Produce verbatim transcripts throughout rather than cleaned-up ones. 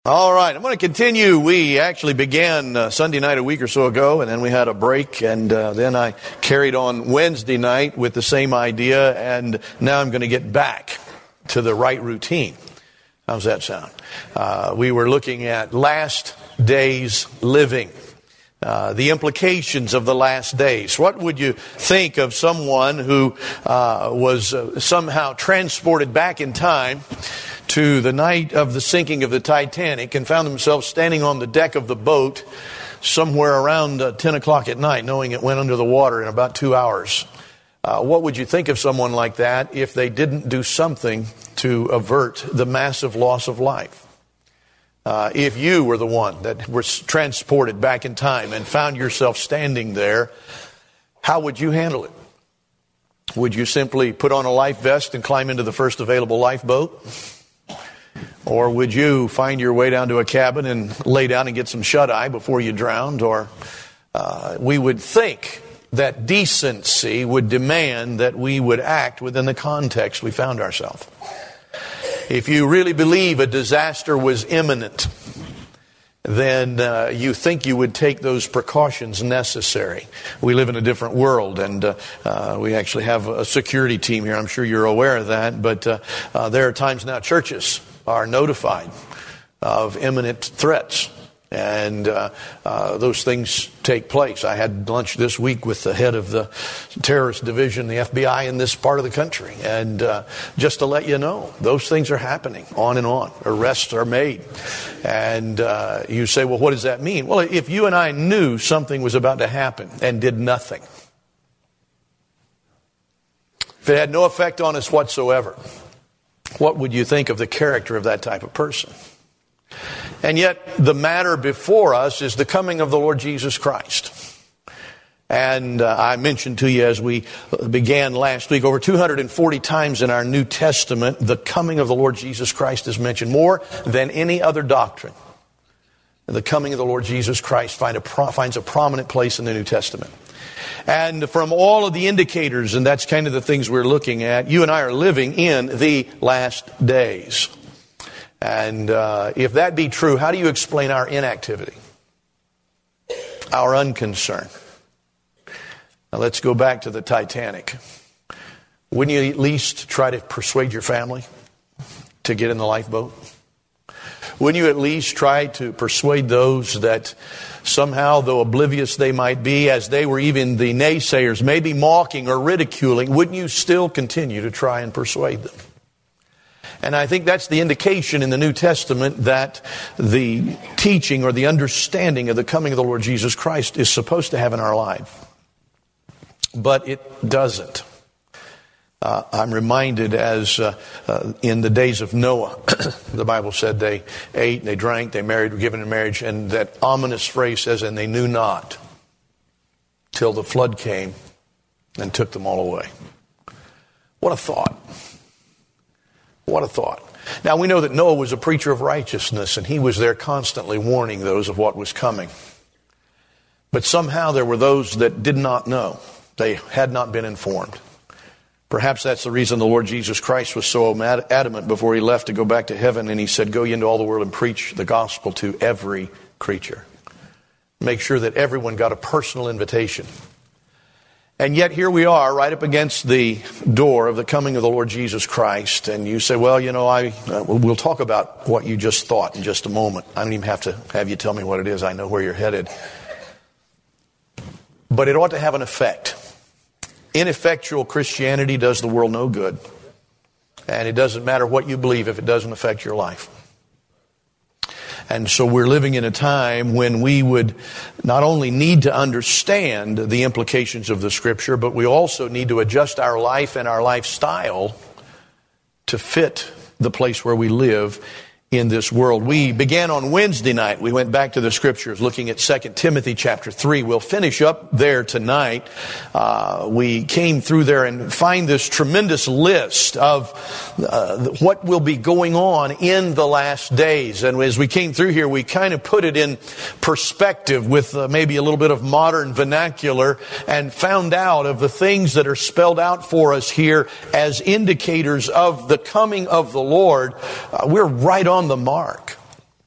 All right, I'm going to continue. We actually began uh, Sunday night a week or so ago, and then we had a break, and uh, then I carried on Wednesday night with the same idea, and now I'm going to get back to the right routine. How's that sound? Uh, we were looking at last days living, uh, the implications of the last days. What would you think of someone who uh, was uh, somehow transported back in time to the night of the sinking of the Titanic and found themselves standing on the deck of the boat somewhere around uh, ten o'clock at night, knowing it went under the water in about two hours. Uh, what would you think of someone like that if they didn't do something to avert the massive loss of life? Uh, if you were the one that was transported back in time and found yourself standing there, how would you handle it? Would you simply put on a life vest and climb into the first available lifeboat? Or would you find your way down to a cabin and lay down and get some shut-eye before you drowned? Or uh, we would think that decency would demand that we would act within the context we found ourselves. If you really believe a disaster was imminent, then uh, you think you would take those precautions necessary. We live in a different world, and uh, uh, we actually have a security team here. I'm sure you're aware of that, but uh, uh, there are times now churches are notified of imminent threats, and uh, uh, those things take place. I had lunch this week with the head of the terrorist division, the F B I, in this part of the country, and uh, just to let you know, those things are happening on and on. Arrests are made, and uh, you say, well, what does that mean? Well, if you and I knew something was about to happen and did nothing, if it had no effect on us whatsoever, what would you think of the character of that type of person? And yet, the matter before us is the coming of the Lord Jesus Christ. And uh, I mentioned to you as we began last week, over two hundred forty times in our New Testament, the coming of the Lord Jesus Christ is mentioned, more than any other doctrine. The coming of the Lord Jesus Christ find a pro- finds a prominent place in the New Testament. And from all of the indicators, and that's kind of the things we're looking at, you and I are living in the last days. And uh, if that be true, how do you explain our inactivity, our unconcern? Now let's go back to the Titanic. Wouldn't you at least try to persuade your family to get in the lifeboat? Wouldn't you at least try to persuade those that somehow, though oblivious they might be, as they were even the naysayers, maybe mocking or ridiculing, wouldn't you still continue to try and persuade them? And I think that's the indication in the New Testament that the teaching or the understanding of the coming of the Lord Jesus Christ is supposed to have in our life. But it doesn't. Uh, I'm reminded as uh, uh, in the days of Noah, the Bible said they ate, they drank, they married, were given in marriage, and that ominous phrase says, and they knew not till the flood came and took them all away. What a thought. What a thought. Now we know that Noah was a preacher of righteousness, and he was there constantly warning those of what was coming. But somehow there were those that did not know. They had not been informed. Perhaps that's the reason the Lord Jesus Christ was so adamant before he left to go back to heaven, and he said, go ye into all the world and preach the gospel to every creature. Make sure that everyone got a personal invitation. And yet here we are right up against the door of the coming of the Lord Jesus Christ. And you say, well, you know, I uh, we'll talk about what you just thought in just a moment. I don't even have to have you tell me what it is. I know where you're headed. But it ought to have an effect. Ineffectual Christianity does the world no good. And it doesn't matter what you believe if it doesn't affect your life. And so we're living in a time when we would not only need to understand the implications of the Scripture, but we also need to adjust our life and our lifestyle to fit the place where we live in this world. We began on Wednesday night. We went back to the Scriptures looking at Second Timothy chapter three. We'll finish up there tonight. Uh, we came through there and find this tremendous list of uh, what will be going on in the last days. And as we came through here, we kind of put it in perspective with uh, maybe a little bit of modern vernacular and found out of the things that are spelled out for us here as indicators of the coming of the Lord. Uh, we're right on the mark.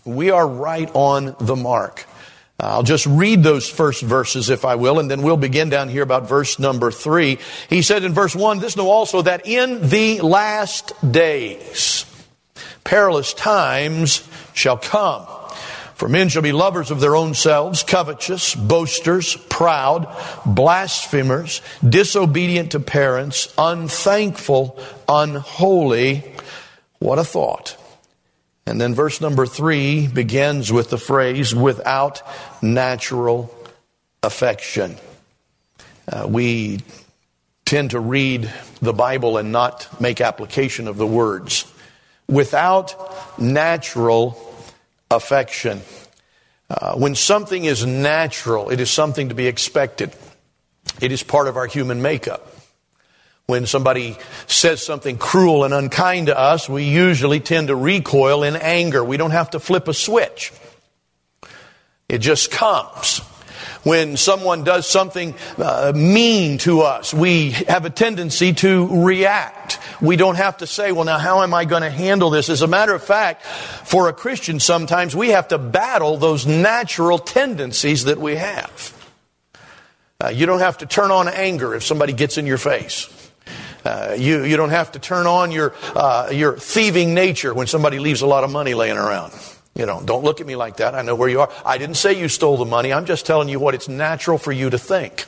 We are right on the mark. I'll just read those first verses, if I will, and then we'll begin down here about verse number three. He said in verse one, "This know also that in the last days perilous times shall come. For men shall be lovers of their own selves, covetous, boasters, proud, blasphemers, disobedient to parents, unthankful, unholy." What a thought. And then verse number three begins with the phrase, "without natural affection." Uh, we tend to read the Bible and not make application of the words. Without natural affection. Uh, when something is natural, it is something to be expected. It is part of our human makeup. When somebody says something cruel and unkind to us, we usually tend to recoil in anger. We don't have to flip a switch. It just comes. When someone does something uh, mean to us, we have a tendency to react. We don't have to say, well, now how am I going to handle this? As a matter of fact, for a Christian, sometimes we have to battle those natural tendencies that we have. Uh, you don't have to turn on anger if somebody gets in your face. Uh, you, you don't have to turn on your, uh, your thieving nature when somebody leaves a lot of money laying around. You know, don't look at me like that. I know where you are. I didn't say you stole the money. I'm just telling you what it's natural for you to think.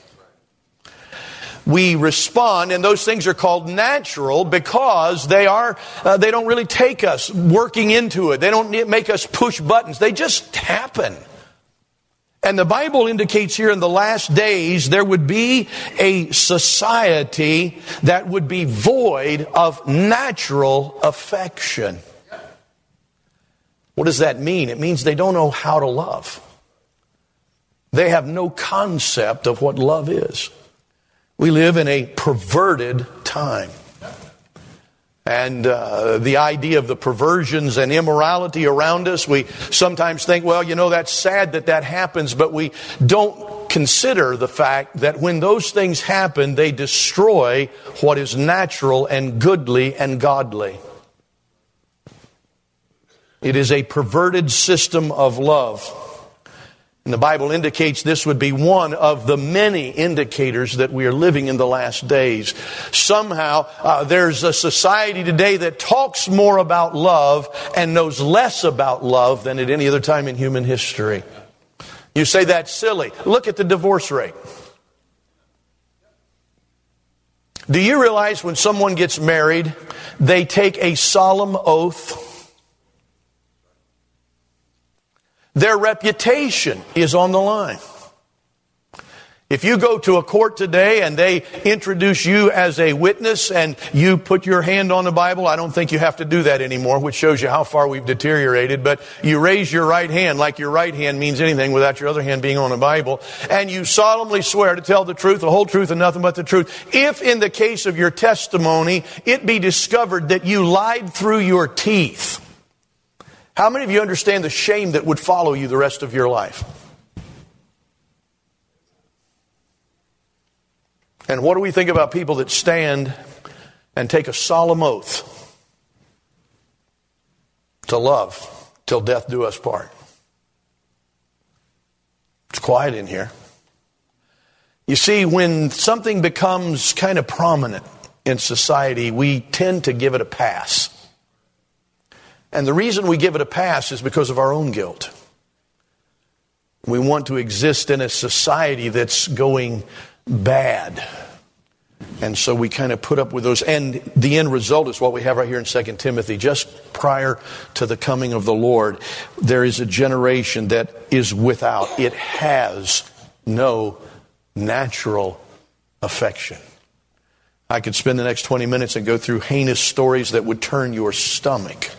We respond, and those things are called natural because they are, uh, they don't really take us working into it. They don't make us push buttons. They just happen. And the Bible indicates here in the last days there would be a society that would be void of natural affection. What does that mean? It means they don't know how to love. They have no concept of what love is. We live in a perverted time. And uh, the idea of the perversions and immorality around us, we sometimes think, well, you know, that's sad that that happens, but we don't consider the fact that when those things happen, they destroy what is natural and goodly and godly. It is a perverted system of love. And the Bible indicates this would be one of the many indicators that we are living in the last days. Somehow, uh, there's a society today that talks more about love and knows less about love than at any other time in human history. You say that's silly. Look at the divorce rate. Do you realize when someone gets married, they take a solemn oath? Their reputation is on the line. If you go to a court today and they introduce you as a witness and you put your hand on the Bible, I don't think you have to do that anymore, which shows you how far we've deteriorated. But you raise your right hand like your right hand means anything without your other hand being on the Bible. And you solemnly swear to tell the truth, the whole truth, and nothing but the truth. If in the case of your testimony, it be discovered that you lied through your teeth, how many of you understand the shame that would follow you the rest of your life? And what do we think about people that stand and take a solemn oath to love till death do us part? It's quiet in here. You see, when something becomes kind of prominent in society, we tend to give it a pass. And the reason we give it a pass is because of our own guilt. We want to exist in a society that's going bad. And so we kind of put up with those. And the end result is what we have right here in Second Timothy. Just prior to the coming of the Lord, there is a generation that is without. It has no natural affection. I could spend the next twenty minutes and go through heinous stories that would turn your stomach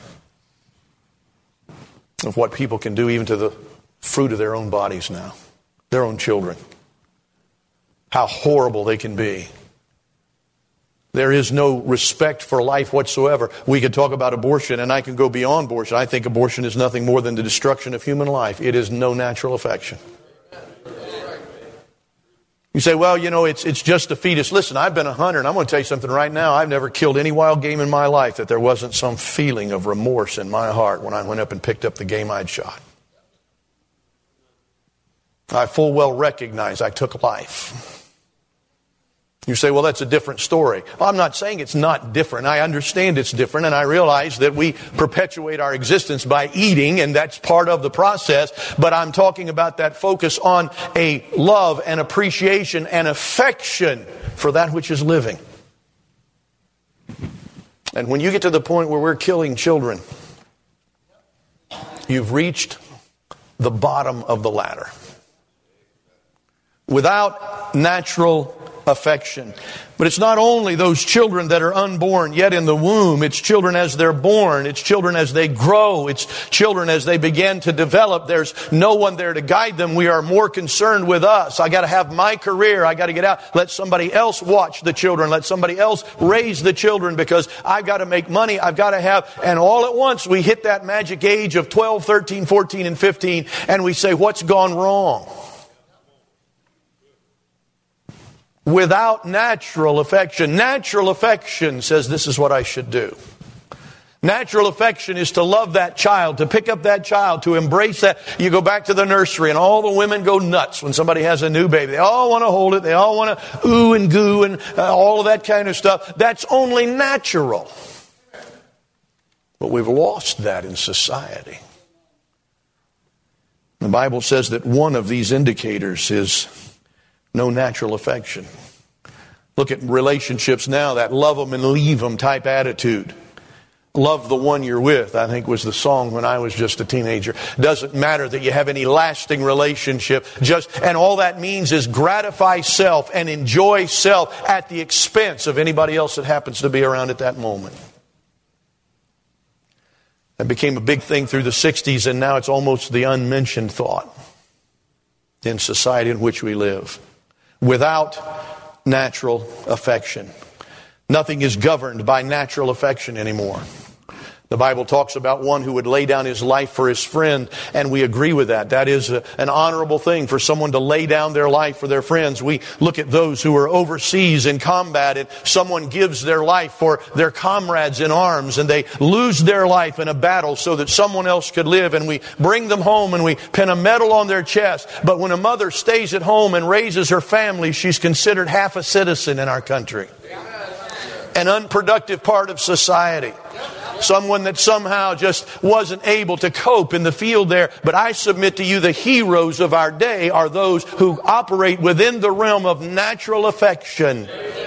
of what people can do even to the fruit of their own bodies now, their own children. How horrible they can be. There is no respect for life whatsoever. We could talk about abortion, and I can go beyond abortion. I think abortion is nothing more than the destruction of human life. It is no natural affection. You say, well, you know, it's it's just a fetus. Listen, I've been a hunter, and I'm going to tell you something right now. I've never killed any wild game in my life that there wasn't some feeling of remorse in my heart when I went up and picked up the game I'd shot. I full well recognize I took life. You say, well, that's a different story. Well, I'm not saying it's not different. I understand it's different, and I realize that we perpetuate our existence by eating, and that's part of the process. But I'm talking about that focus on a love and appreciation and affection for that which is living. And when you get to the point where we're killing children, you've reached the bottom of the ladder. Without natural affection. But it's not only those children that are unborn yet in the womb. It's children as they're born. It's children as they grow. It's children as they begin to develop. There's no one there to guide them. We are more concerned with us. I got to have my career. I got to get out. Let somebody else watch the children. Let somebody else raise the children because I've got to make money. I've got to have. And all at once we hit that magic age of twelve, thirteen, fourteen, and fifteen, and we say, what's gone wrong? Without natural affection. Natural affection says this is what I should do. Natural affection is to love that child, to pick up that child, to embrace that. You go back to the nursery and all the women go nuts when somebody has a new baby. They all want to hold it. They all want to ooh and goo and uh, all of that kind of stuff. That's only natural. But we've lost that in society. The Bible says that one of these indicators is no natural affection. Look at relationships now, that love them and leave them type attitude. Love the one you're with, I think was the song when I was just a teenager. Doesn't matter that you have any lasting relationship. Just, and all that means is gratify self and enjoy self at the expense of anybody else that happens to be around at that moment. That became a big thing through the sixties, and now it's almost the unmentioned thought in society in which we live. Without natural affection. Nothing is governed by natural affection anymore. The Bible talks about one who would lay down his life for his friend, and we agree with that. That is a, an honorable thing for someone to lay down their life for their friends. We look at those who are overseas in combat, and someone gives their life for their comrades in arms, and they lose their life in a battle so that someone else could live, and we bring them home and we pin a medal on their chest. But when a mother stays at home and raises her family, she's considered half a citizen in our country. An unproductive part of society. Someone that somehow just wasn't able to cope in the field there. But I submit to you, the heroes of our day are those who operate within the realm of natural affection.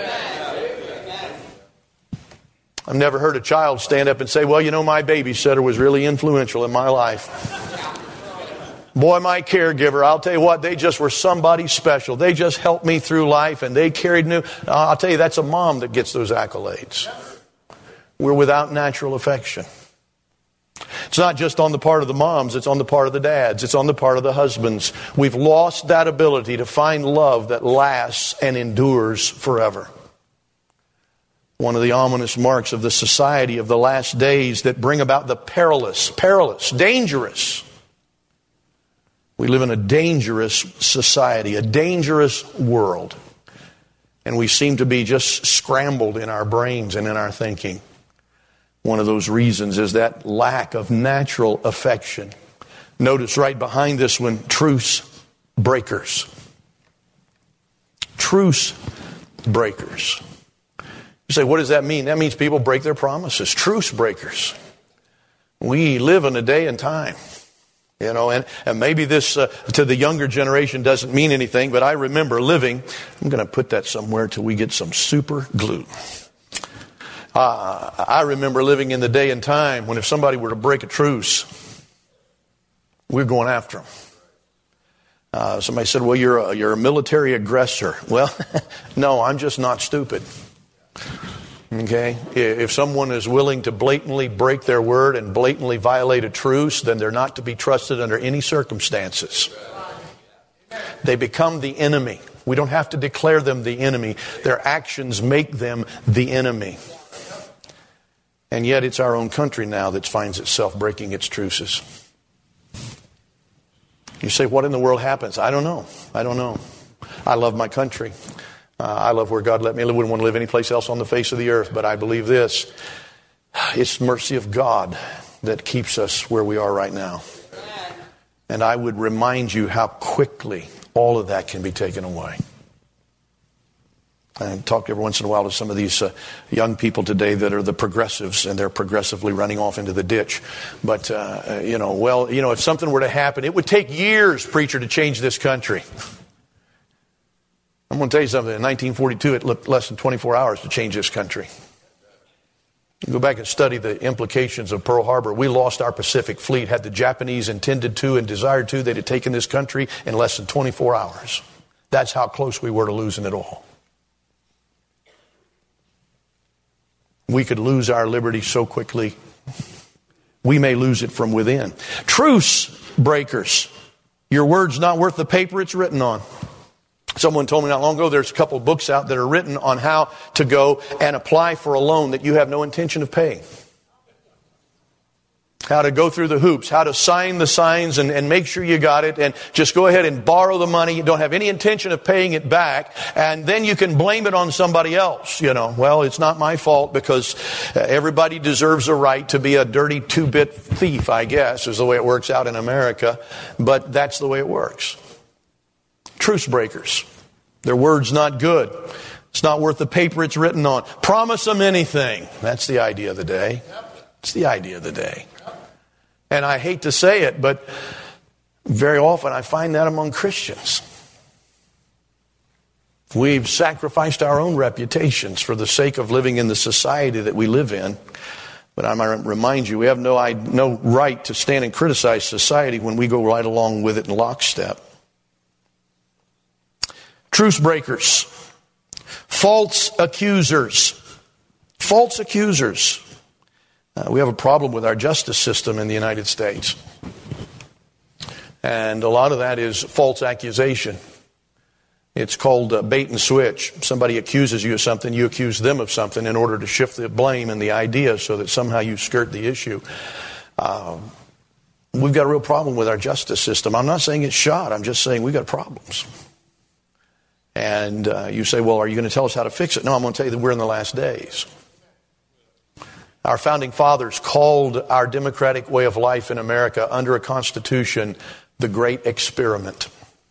I've never heard a child stand up and say, well, you know, my babysitter was really influential in my life. Boy, my caregiver, I'll tell you what, they just were somebody special. They just helped me through life and they carried me. Uh, I'll tell you, that's a mom that gets those accolades. We're without natural affection. It's not just on the part of the moms, it's on the part of the dads, it's on the part of the husbands. We've lost that ability to find love that lasts and endures forever. One of the ominous marks of the society of the last days that bring about the perilous, perilous, dangerous. We live in a dangerous society, a dangerous world. And we seem to be just scrambled in our brains and in our thinking. One of those reasons is that lack of natural affection. Notice right behind this one, truce breakers. Truce breakers. You say, what does that mean? That means people break their promises. Truce breakers. We live in a day and time. You know, and, and maybe this uh, to the younger generation doesn't mean anything, but I remember living, I'm going to put that somewhere till we get some super glue. Uh, I remember living in the day and time when if somebody were to break a truce, we're going after them. Uh, somebody said, well, you're a, you're a military aggressor. Well, no, I'm just not stupid. Okay? If someone is willing to blatantly break their word and blatantly violate a truce, then they're not to be trusted under any circumstances. They become the enemy. We don't have to declare them the enemy. Their actions make them the enemy. And yet it's our own country now that finds itself breaking its truces. You say, what in the world happens? I don't know. I don't know. I love my country. Uh, I love where God let me live. I wouldn't want to live any place else on the face of the earth. But I believe this. It's the mercy of God that keeps us where we are right now. And I would remind you how quickly all of that can be taken away. I talk every once in a while to some of these uh, young people today that are the progressives, and they're progressively running off into the ditch. But, uh, you know, well, you know, if something were to happen, it would take years, preacher, to change this country. I'm going to tell you something. In nineteen forty-two, it took less than twenty-four hours to change this country. You go back and study the implications of Pearl Harbor. We lost our Pacific Fleet. Had the Japanese intended to and desired to, they'd have taken this country in less than twenty-four hours. That's how close we were to losing it all. We could lose our liberty so quickly. We may lose it from within. Truce breakers. Your word's not worth the paper it's written on. Someone told me not long ago there's a couple of books out that are written on how to go and apply for a loan that you have no intention of paying. How to go through the hoops, how to sign the signs and, and make sure you got it, and just go ahead and borrow the money. You don't have any intention of paying it back, and then you can blame it on somebody else. You know, well, it's not my fault because everybody deserves a right to be a dirty two-bit thief, I guess, is the way it works out in America. But that's the way it works. Truce breakers. Their word's not good. It's not worth the paper it's written on. Promise them anything. That's the idea of the day. It's the idea of the day. And I hate to say it, but very often I find that among Christians. We've sacrificed our own reputations for the sake of living in the society that we live in. But I might remind you, we have no, no right to stand and criticize society when we go right along with it in lockstep. Truce breakers. False accusers. False accusers. Uh, we have a problem with our justice system in the United States. And a lot of that is false accusation. It's called uh, bait and switch. Somebody accuses you of something, you accuse them of something in order to shift the blame and the idea so that somehow you skirt the issue. Uh, we've got a real problem with our justice system. I'm not saying it's shot. I'm just saying we've got problems. And uh, you say, well, are you going to tell us how to fix it? No, I'm going to tell you that we're in the last days. Our founding fathers called our democratic way of life in America under a constitution the Great Experiment.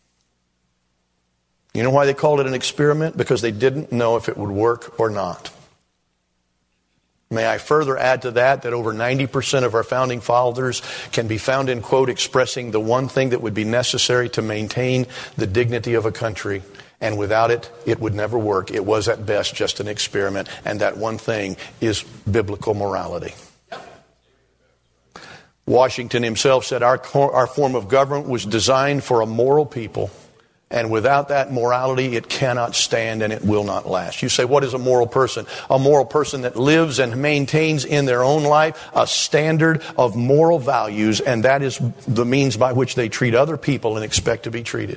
You know why they called it an experiment? Because they didn't know if it would work or not. May I further add to that that over ninety percent of our founding fathers can be found in quote expressing the one thing that would be necessary to maintain the dignity of a country. And without it, it would never work. It was at best just an experiment. And that one thing is biblical morality. Washington himself said our, our form of government was designed for a moral people. And without that morality, it cannot stand and it will not last. You say, what is a moral person? A moral person that lives and maintains in their own life a standard of moral values. And that is the means by which they treat other people and expect to be treated.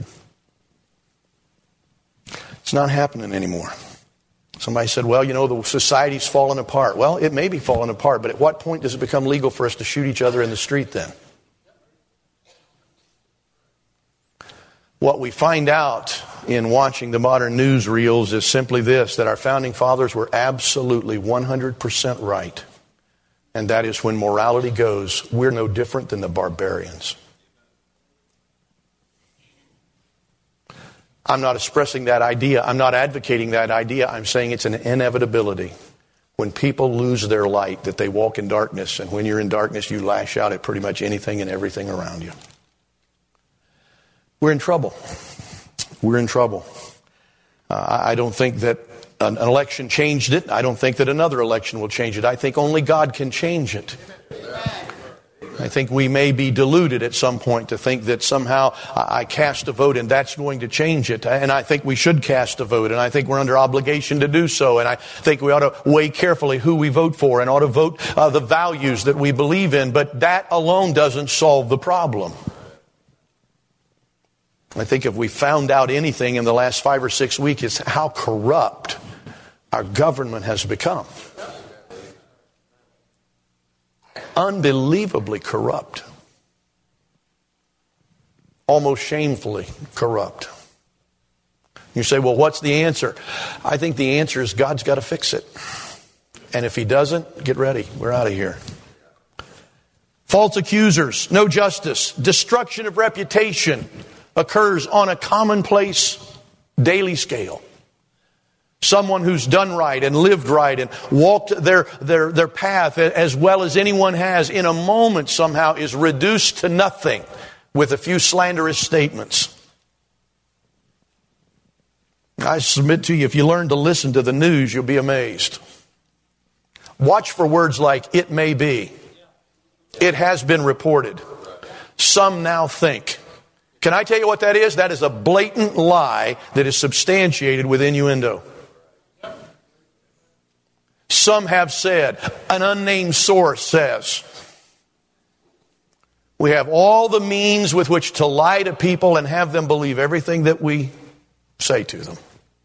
It's not happening anymore. Somebody said, well, you know, the society's fallen apart. Well, it may be falling apart, but at what point does it become legal for us to shoot each other in the street then? What we find out in watching the modern newsreels is simply this, that our founding fathers were absolutely one hundred percent right. And that is when morality goes, we're no different than the barbarians. I'm not expressing that idea. I'm not advocating that idea. I'm saying it's an inevitability. When people lose their light, that they walk in darkness. And when you're in darkness, you lash out at pretty much anything and everything around you. We're in trouble. We're in trouble. Uh, I don't think that an election changed it. I don't think that another election will change it. I think only God can change it. I think we may be deluded at some point to think that somehow I cast a vote and that's going to change it. And I think we should cast a vote, and I think we're under obligation to do so. And I think we ought to weigh carefully who we vote for and ought to vote uh, the values that we believe in. But that alone doesn't solve the problem. I think if we found out anything in the last five or six weeks, it's how corrupt our government has become. Unbelievably corrupt. Almost shamefully corrupt. You say, well, what's the answer? I think the answer is God's got to fix it. And if He doesn't, get ready. We're out of here. False accusers, no justice, destruction of reputation occurs on a commonplace daily scale. Someone who's done right and lived right and walked their, their, their path as well as anyone has, in a moment somehow is reduced to nothing with a few slanderous statements. I submit to you, if you learn to listen to the news, you'll be amazed. Watch for words like, it may be. It has been reported. Some now think. Can I tell you what that is? That is a blatant lie that is substantiated with innuendo. Some have said, an unnamed source says. We have all the means with which to lie to people and have them believe everything that we say to them.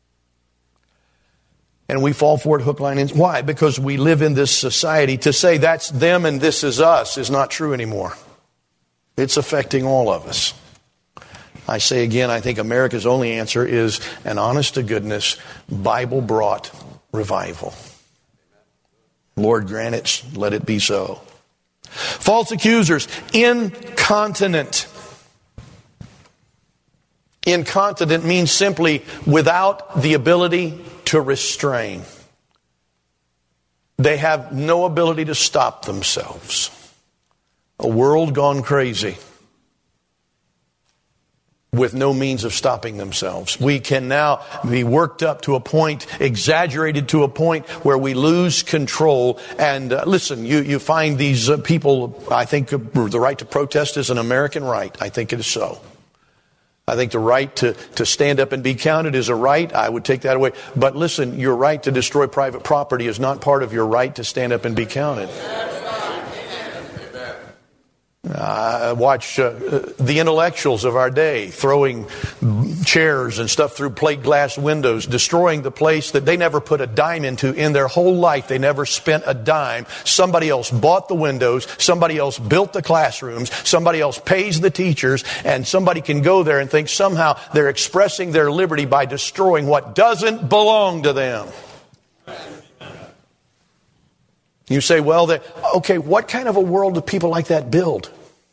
And we fall for it hook, line, and why? Because we live in this society. To say that's them and this is us is not true anymore. It's affecting all of us. I say again, I think America's only answer is an honest-to-goodness, Bible-brought revival. Lord, grant it, let it be so. False accusers, incontinent. Incontinent means simply without the ability to restrain. They have no ability to stop themselves. A world gone crazy with no means of stopping themselves. We can now be worked up to a point, exaggerated to a point where we lose control. And uh, listen, you, you find these uh, people, I think uh, the right to protest is an American right. I think it is so. I think the right to, to stand up and be counted is a right. I would take that away. But listen, your right to destroy private property is not part of your right to stand up and be counted. I watch uh, the intellectuals of our day throwing chairs and stuff through plate glass windows, destroying the place that they never put a dime into in their whole life. They never spent a dime. Somebody else bought the windows. Somebody else built the classrooms. Somebody else pays the teachers. And somebody can go there and think somehow they're expressing their liberty by destroying what doesn't belong to them. You say, well, they, okay, what kind of a world do people like that build?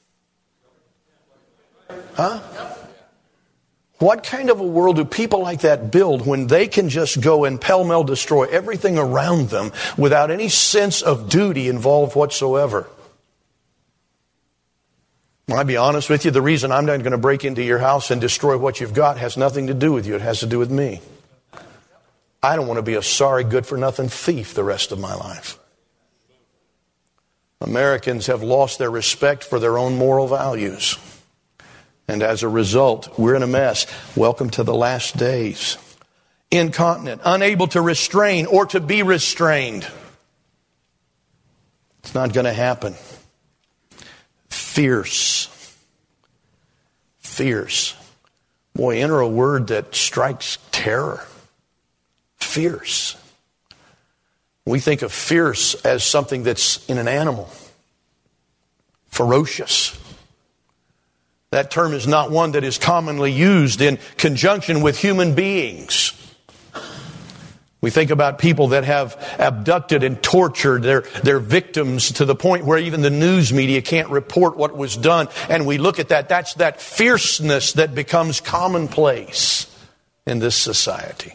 Huh? What kind of a world do people like that build when they can just go and pell-mell destroy everything around them without any sense of duty involved whatsoever? Well, I'll be honest with you, the reason I'm not going to break into your house and destroy what you've got has nothing to do with you. It has to do with me. I don't want to be a sorry, good-for-nothing thief the rest of my life. Americans have lost their respect for their own moral values. And as a result, we're in a mess. Welcome to the last days. Incontinent, unable to restrain or to be restrained. It's not going to happen. Fierce. Fierce. Boy, enter a word that strikes terror. Fierce. We think of fierce as something that's in an animal. Ferocious. That term is not one that is commonly used in conjunction with human beings. We think about people that have abducted and tortured their, their victims to the point where even the news media can't report what was done. And we look at that. That's that fierceness that becomes commonplace in this society.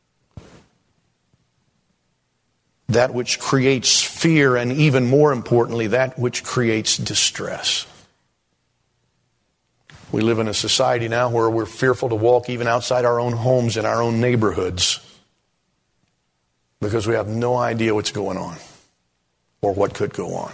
That which creates fear, and even more importantly, that which creates distress. We live in a society now where we're fearful to walk even outside our own homes in our own neighborhoods because we have no idea what's going on or what could go on.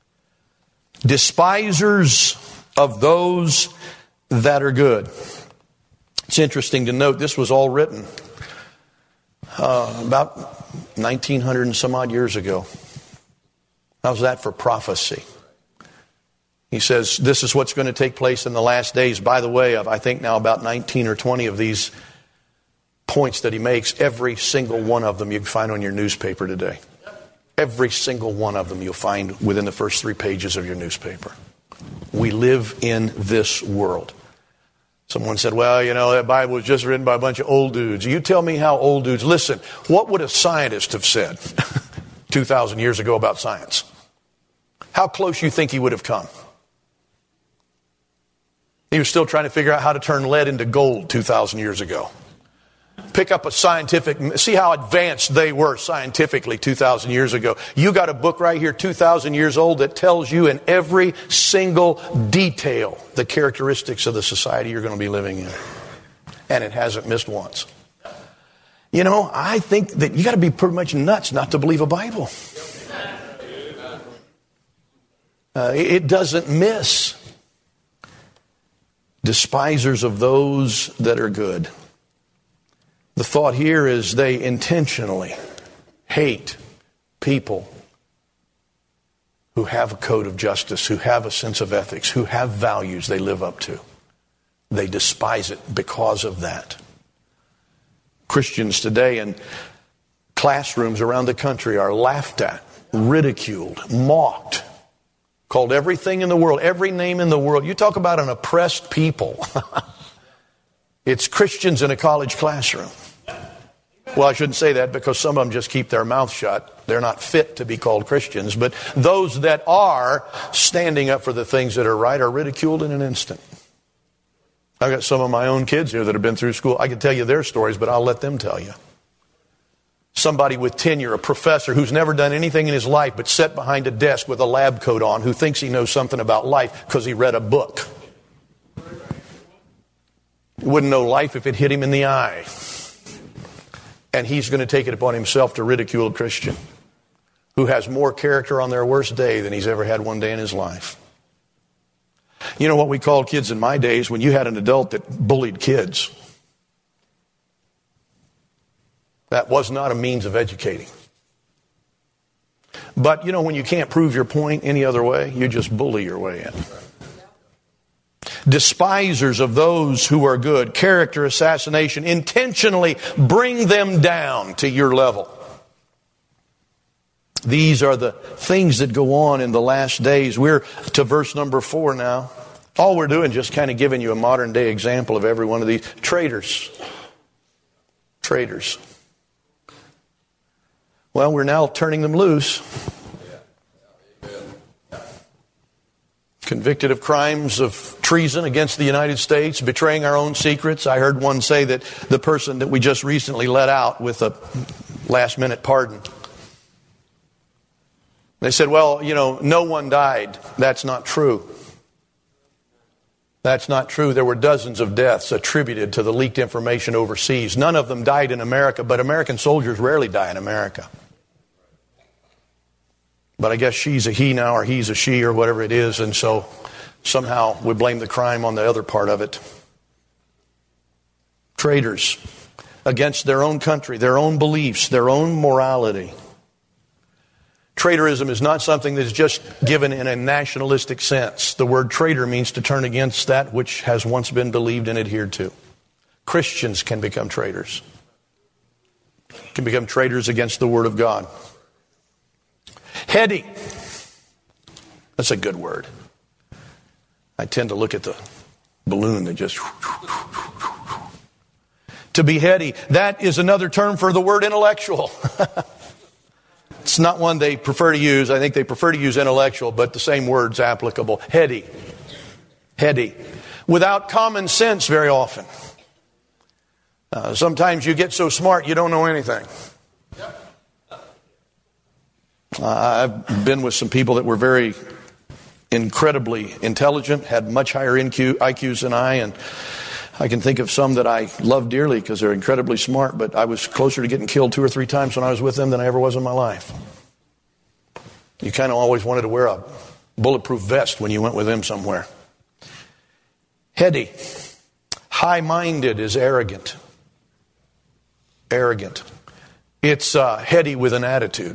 Despisers of those that are good. It's interesting to note this was all written uh, about nineteen hundred and some odd years ago. How's that for prophecy? He says this is what's going to take place in the last days. By the way, of I think now about nineteen or twenty of these points that he makes, every single one of them you can find on your newspaper today. Every single one of them you'll find within the first three pages of your newspaper. We live in this world. Someone said, well, you know, that Bible was just written by a bunch of old dudes. You tell me how old dudes... Listen, what would a scientist have said two thousand years ago about science? How close you think he would have come? He was still trying to figure out how to turn lead into gold two thousand years ago. Pick up a scientific... See how advanced they were scientifically two thousand years ago. You got a book right here, two thousand years old, that tells you in every single detail the characteristics of the society you're going to be living in. And it hasn't missed once. You know, I think that you got to be pretty much nuts not to believe a Bible. Uh, it doesn't miss. Despisers of those that are good. The thought here is they intentionally hate people who have a code of justice, who have a sense of ethics, who have values they live up to. They despise it because of that. Christians today in classrooms around the country are laughed at, ridiculed, mocked, called everything in the world, every name in the world. You talk about an oppressed people. It's Christians in a college classroom. Well, I shouldn't say that because some of them just keep their mouth shut. They're not fit to be called Christians. But those that are standing up for the things that are right are ridiculed in an instant. I've got some of my own kids here that have been through school. I can tell you their stories, but I'll let them tell you. Somebody with tenure, a professor who's never done anything in his life but sat behind a desk with a lab coat on, who thinks he knows something about life because he read a book. He wouldn't know life if it hit him in the eye. And he's going to take it upon himself to ridicule a Christian who has more character on their worst day than he's ever had one day in his life. You know what we called kids in my days when you had an adult that bullied kids? That was not a means of educating. But, you know, when you can't prove your point any other way, you just bully your way in. Despisers of those who are good, character assassination, intentionally bring them down to your level. These are the things that go on in the last days. We're to verse number four now. All we're doing is just kind of giving you a modern day example of every one of these. Traitors. Traitors. Well, we're now turning them loose. Convicted of crimes of treason against the United States, betraying our own secrets. I heard one say that the person that we just recently let out with a last minute pardon. They said, well, you know, no one died. That's not true. That's not true. There were dozens of deaths attributed to the leaked information overseas. None of them died in America, but American soldiers rarely die in America. But I guess she's a he now, or he's a she, or whatever it is, and so somehow we blame the crime on the other part of it. Traitors against their own country, their own beliefs, their own morality. Traitorism is not something that is just given in a nationalistic sense. The word traitor means to turn against that which has once been believed and adhered to. Christians can become traitors. Can become traitors against the Word of God. Heady. That's a good word. I tend to look at the balloon that just... To be heady. That is another term for the word intellectual. It's not one they prefer to use. I think they prefer to use intellectual, but the same word's applicable. Heady. Heady. Without common sense very often. Uh, sometimes you get so smart you don't know anything. Uh, I've been with some people that were very incredibly intelligent, had much higher I Q, I Qs than I, and I can think of some that I love dearly because they're incredibly smart, but I was closer to getting killed two or three times when I was with them than I ever was in my life. You kind of always wanted to wear a bulletproof vest when you went with them somewhere. Heady. High-minded is arrogant. Arrogant. It's uh, heady with an attitude.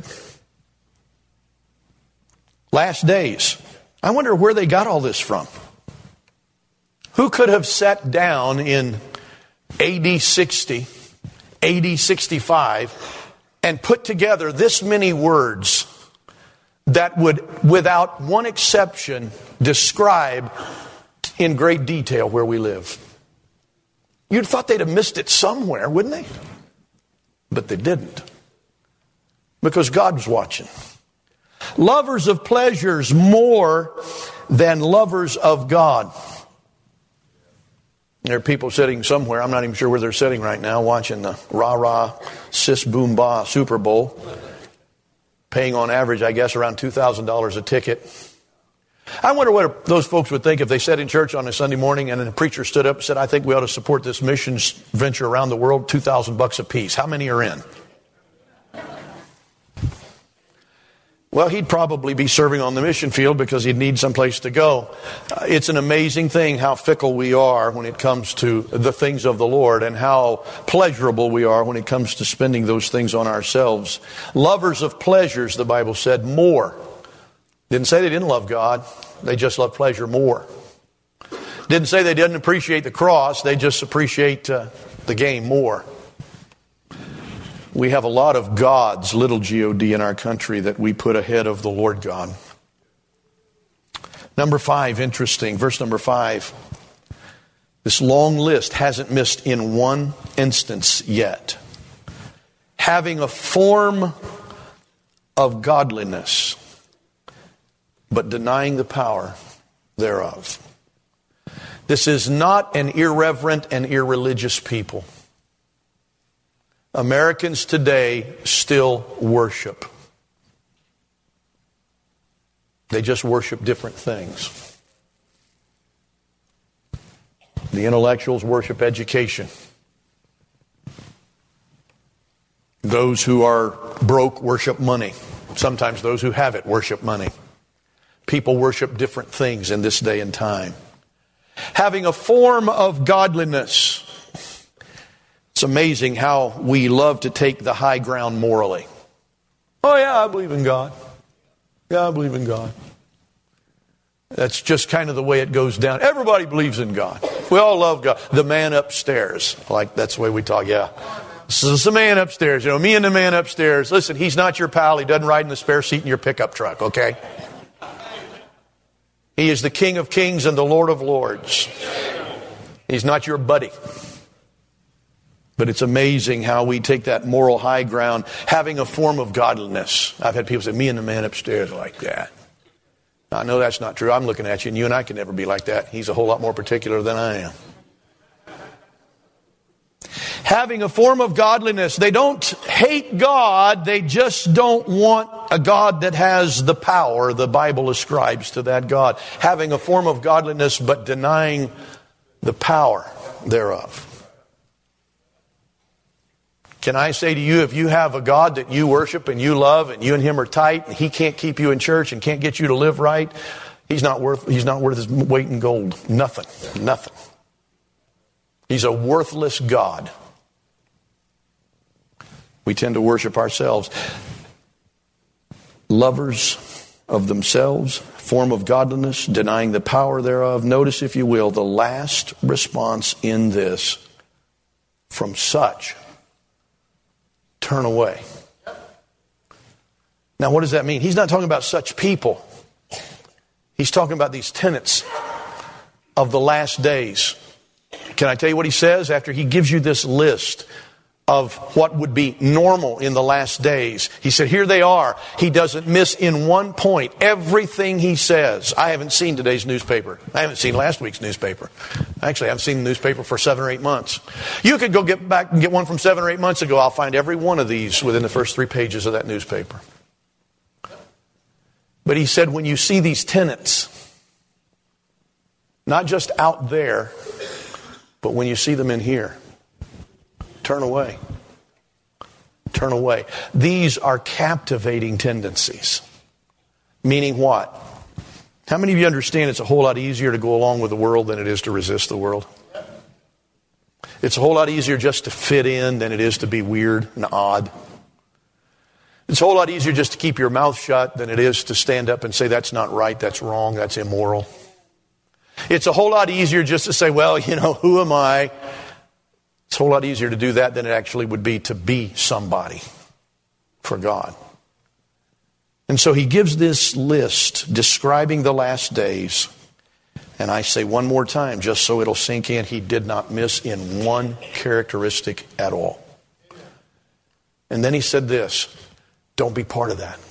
Last days. I wonder where they got all this from. Who could have sat down in A D sixty, A D sixty-five, and put together this many words that would, without one exception, describe in great detail where we live? You'd thought they'd have missed it somewhere, wouldn't they? But they didn't. Because God was watching. Lovers of pleasures more than lovers of God. There are people sitting somewhere, I'm not even sure where they're sitting right now, watching the rah-rah, sis-boom-bah Super Bowl. Paying on average, I guess, around two thousand dollars a ticket. I wonder what those folks would think if they sat in church on a Sunday morning and a preacher stood up and said, I think we ought to support this missions venture around the world, two thousand bucks a piece. How many are in? Well, he'd probably be serving on the mission field because he'd need someplace to go. Uh, it's an amazing thing how fickle we are when it comes to the things of the Lord and how pleasurable we are when it comes to spending those things on ourselves. Lovers of pleasures, the Bible said, more. Didn't say they didn't love God. They just love pleasure more. Didn't say they didn't appreciate the cross. They just appreciate uh, the game more. We have a lot of gods, little G O D, in our country that we put ahead of the Lord God. Number five, interesting. Verse number five. This long list hasn't missed in one instance yet. Having a form of godliness, but denying the power thereof. This is not an irreverent and irreligious people. Americans today still worship. They just worship different things. The intellectuals worship education. Those who are broke worship money. Sometimes those who have it worship money. People worship different things in this day and time. Having a form of godliness. It's amazing how we love to take the high ground morally. Oh yeah, I believe in God. Yeah, I believe in God. That's just kind of the way it goes down. Everybody believes in God. We all love God. The man upstairs. Like, that's the way we talk, yeah. This is the man upstairs. You know, me and the man upstairs. Listen, he's not your pal. He doesn't ride in the spare seat in your pickup truck, okay? He is the King of Kings and the Lord of Lords. He's not your buddy. But it's amazing how we take that moral high ground, having a form of godliness. I've had people say, me and the man upstairs are like that. I know that's not true. I'm looking at you, and you and I can never be like that. He's a whole lot more particular than I am. Having a form of godliness. They don't hate God. They just don't want a God that has the power the Bible ascribes to that God. Having a form of godliness, but denying the power thereof. Can I say to you, if you have a God that you worship and you love and you and him are tight and he can't keep you in church and can't get you to live right, he's not worth, he's not worth his weight in gold. Nothing. Nothing. He's a worthless God. We tend to worship ourselves. Lovers of themselves, form of godliness, denying the power thereof. Notice, if you will, the last response in this. From such, turn away. Now, what does that mean? He's not talking about such people. He's talking about these tenets of the last days. Can I tell you what he says after he gives you this list of what would be normal in the last days? He said, here they are. He doesn't miss in one point everything he says. I haven't seen today's newspaper. I haven't seen last week's newspaper. Actually, I haven't seen the newspaper for seven or eight months. You could go get back and get one from seven or eight months ago. I'll find every one of these within the first three pages of that newspaper. But he said, when you see these tenets, not just out there, but when you see them in here, turn away. Turn away. These are captivating tendencies. Meaning what? How many of you understand it's a whole lot easier to go along with the world than it is to resist the world? It's a whole lot easier just to fit in than it is to be weird and odd. It's a whole lot easier just to keep your mouth shut than it is to stand up and say that's not right, that's wrong, that's immoral. It's a whole lot easier just to say, well, you know, who am I? It's a whole lot easier to do that than it actually would be to be somebody for God. And so he gives this list describing the last days. And I say one more time, just so it'll sink in, he did not miss in one characteristic at all. And then he said this, don't be part of that.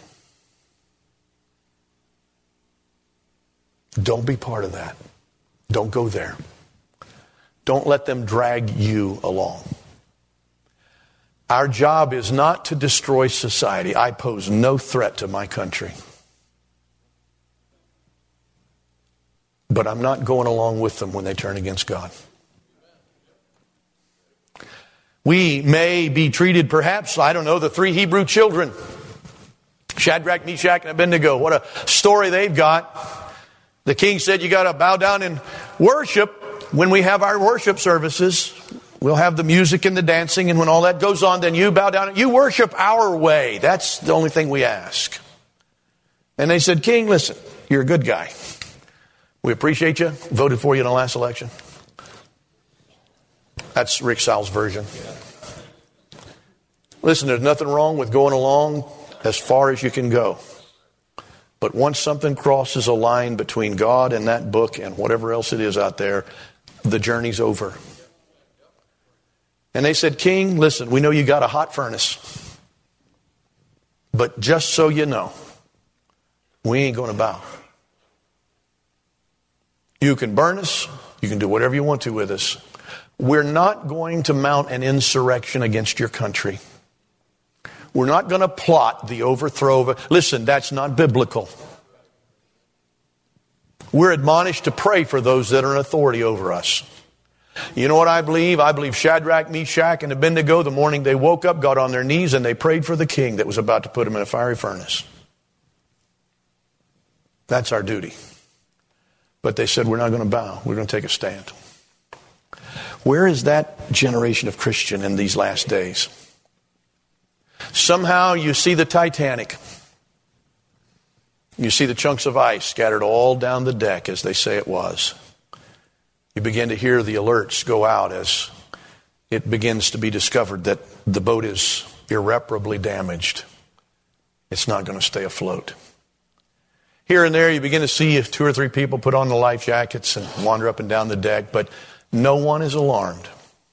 Don't be part of that. Don't go there. Don't let them drag you along. Our job is not to destroy society. I pose no threat to my country. But I'm not going along with them when they turn against God. We may be treated perhaps, I don't know, the three Hebrew children. Shadrach, Meshach, and Abednego. What a story they've got. The king said you got to bow down and worship. When we have our worship services, we'll have the music and the dancing, and when all that goes on, then you bow down and you worship our way. That's the only thing we ask. And they said, King, listen, you're a good guy. We appreciate you. Voted for you in the last election. That's Rick Sal's version. Listen, there's nothing wrong with going along as far as you can go. But once something crosses a line between God and that book and whatever else it is out there, the journey's over. And they said, King, listen, we know you got a hot furnace. But just so you know, we ain't going to bow. You can burn us. You can do whatever you want to with us. We're not going to mount an insurrection against your country. We're not going to plot the overthrow of it. Listen, that's not biblical. We're admonished to pray for those that are in authority over us. You know what I believe? I believe Shadrach, Meshach, and Abednego, the morning they woke up, got on their knees, and they prayed for the king that was about to put them in a fiery furnace. That's our duty. But they said, we're not going to bow. We're going to take a stand. Where is that generation of Christian in these last days? Somehow you see the Titanic. You see the chunks of ice scattered all down the deck as they say it was. You begin to hear the alerts go out as it begins to be discovered that the boat is irreparably damaged. It's not going to stay afloat. Here and there you begin to see two or three people put on the life jackets and wander up and down the deck, but no one is alarmed.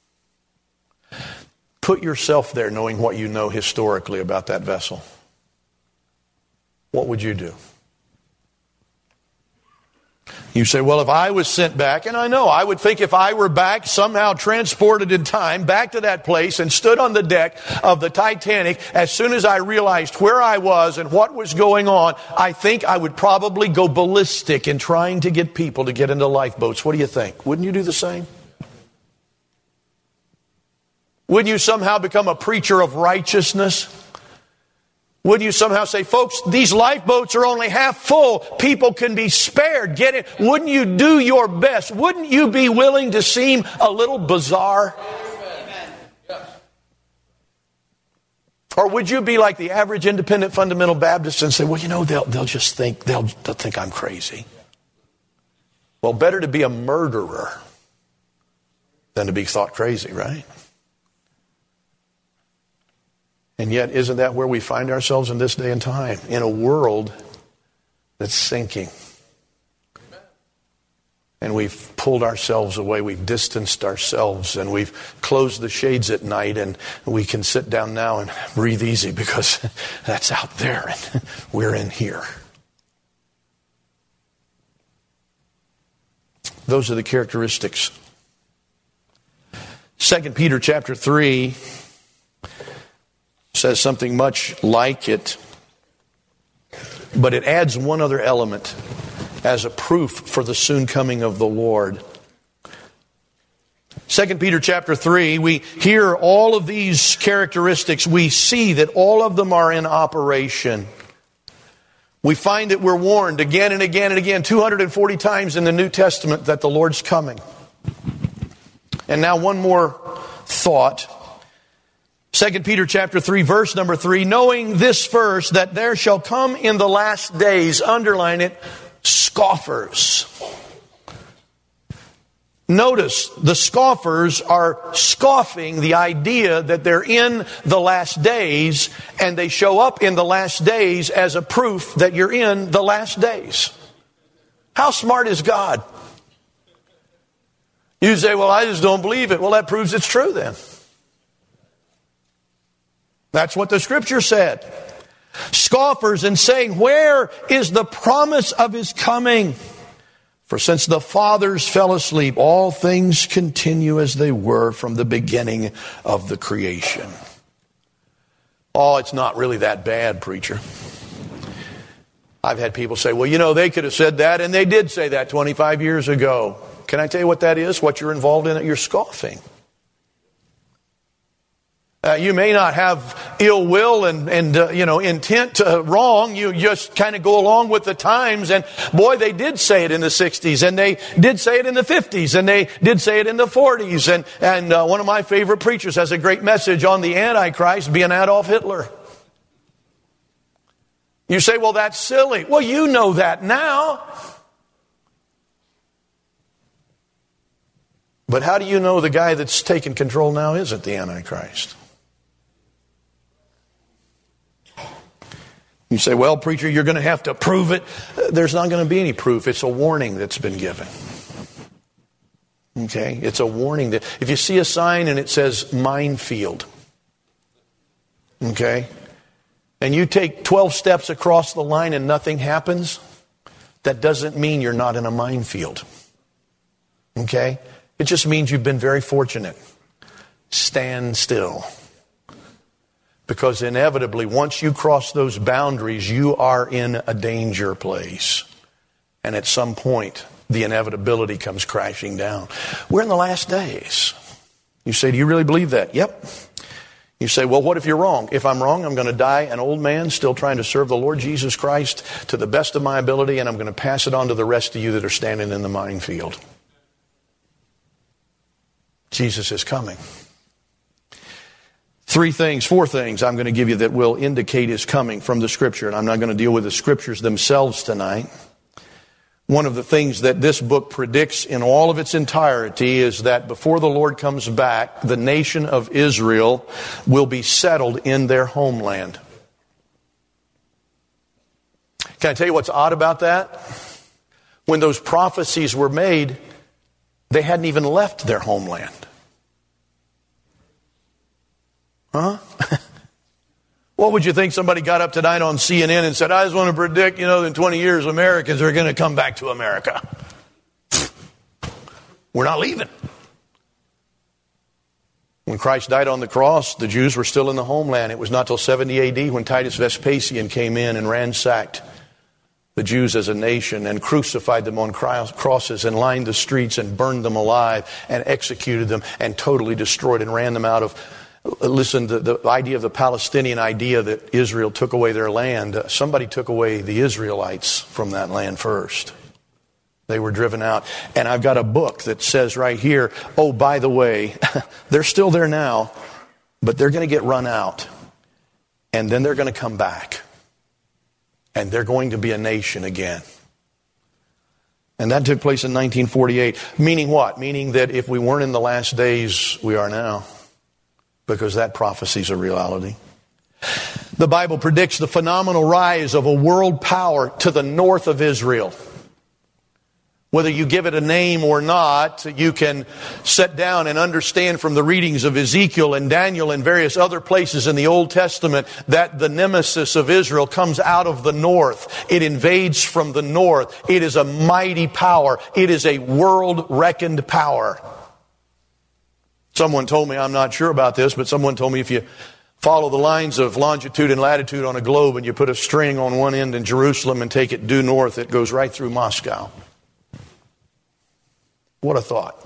Put yourself there knowing what you know historically about that vessel. What would you do? You say, well, if I was sent back, and I know, I would think if I were back, somehow transported in time back to that place and stood on the deck of the Titanic, as soon as I realized where I was and what was going on, I think I would probably go ballistic in trying to get people to get into lifeboats. What do you think? Wouldn't you do the same? Wouldn't you somehow become a preacher of righteousness? Wouldn't you somehow say, folks, these lifeboats are only half full. People can be spared. Get it? Wouldn't you do your best? Wouldn't you be willing to seem a little bizarre? Amen. Or would you be like the average independent fundamental Baptist and say, well, you know, they'll, they'll just think, they'll, they'll think I'm crazy. Well, better to be a murderer than to be thought crazy, right? And yet, isn't that where we find ourselves in this day and time? In a world that's sinking. And we've pulled ourselves away, we've distanced ourselves, and we've closed the shades at night, and we can sit down now and breathe easy because that's out there and we're in here. Those are the characteristics. Second Peter chapter three says something much like it, but it adds one other element as a proof for the soon coming of the Lord. Second Peter chapter three, we hear all of these characteristics. We see that all of them are in operation. We find that we're warned again and again and again, two hundred forty times in the New Testament, that the Lord's coming. And now one more thought. Second Peter chapter three, verse number three, knowing this first, that there shall come in the last days, underline it, scoffers. Notice, the scoffers are scoffing the idea that they're in the last days, and they show up in the last days as a proof that you're in the last days. How smart is God? You say, well, I just don't believe it. Well, that proves it's true then. That's what the Scripture said. Scoffers and saying, where is the promise of his coming? For since the fathers fell asleep, all things continue as they were from the beginning of the creation. Oh, it's not really that bad, preacher. I've had people say, well, you know, they could have said that, and they did say that twenty-five years ago. Can I tell you what that is? What you're involved in? You're scoffing. Uh, you may not have ill will and, and uh, you know, intent uh, wrong. You just kind of go along with the times. And boy, they did say it in the sixties, and they did say it in the fifties, and they did say it in the forties. And, and uh, one of my favorite preachers has a great message on the Antichrist being Adolf Hitler. You say, well, that's silly. Well, you know that now. But how do you know the guy that's taking control now isn't the Antichrist? You say, well, preacher, you're going to have to prove it. There's not going to be any proof. It's a warning that's been given. Okay? It's a warning that if you see a sign and it says minefield, okay, and you take twelve steps across the line and nothing happens, that doesn't mean you're not in a minefield. Okay? It just means you've been very fortunate. Stand still. Because inevitably, once you cross those boundaries, you are in a danger place. And at some point, the inevitability comes crashing down. We're in the last days. You say, do you really believe that? Yep. You say, well, what if you're wrong? If I'm wrong, I'm going to die an old man still trying to serve the Lord Jesus Christ to the best of my ability, and I'm going to pass it on to the rest of you that are standing in the minefield. Jesus is coming. Three things, four things I'm going to give you that will indicate his coming from the Scripture. And I'm not going to deal with the Scriptures themselves tonight. One of the things that this book predicts in all of its entirety is that before the Lord comes back, the nation of Israel will be settled in their homeland. Can I tell you what's odd about that? When those prophecies were made, they hadn't even left their homeland. Huh? What would you think somebody got up tonight on C N N and said, I just want to predict, you know, in twenty years Americans are going to come back to America. We're not leaving. When Christ died on the cross, the Jews were still in the homeland. It was not till seventy A D when Titus Vespasian came in and ransacked the Jews as a nation and crucified them on crosses and lined the streets and burned them alive and executed them and totally destroyed and ran them out of. Listen, the, the idea of the Palestinian idea that Israel took away their land, uh, somebody took away the Israelites from that land first. They were driven out. And I've got a book that says right here, oh, by the way, they're still there now, but they're going to get run out. And then they're going to come back. And they're going to be a nation again. And that took place in nineteen forty-eight. Meaning what? Meaning that if we weren't in the last days, we are now. Because that prophecy is a reality. The Bible predicts the phenomenal rise of a world power to the north of Israel. Whether you give it a name or not, you can sit down and understand from the readings of Ezekiel and Daniel and various other places in the Old Testament that the nemesis of Israel comes out of the north. It invades from the north. It is a mighty power. It is a world-reckoned power. Someone told me, I'm not sure about this, but someone told me if you follow the lines of longitude and latitude on a globe and you put a string on one end in Jerusalem and take it due north, it goes right through Moscow. What a thought.